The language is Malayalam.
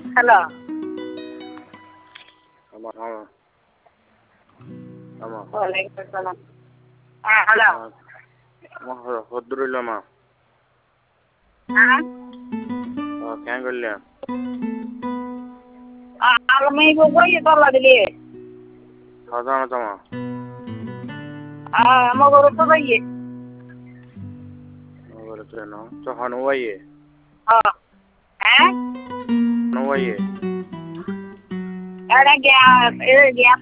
ഹലോ വലൈക്കും സലാം. Hello Alhamdulillah ma. Kaya gulya. may bugoy ito ladili. Hazana tama. Maguro to bayi. Maguro to no. So hanuwaye. Hanuwaye. Ada gap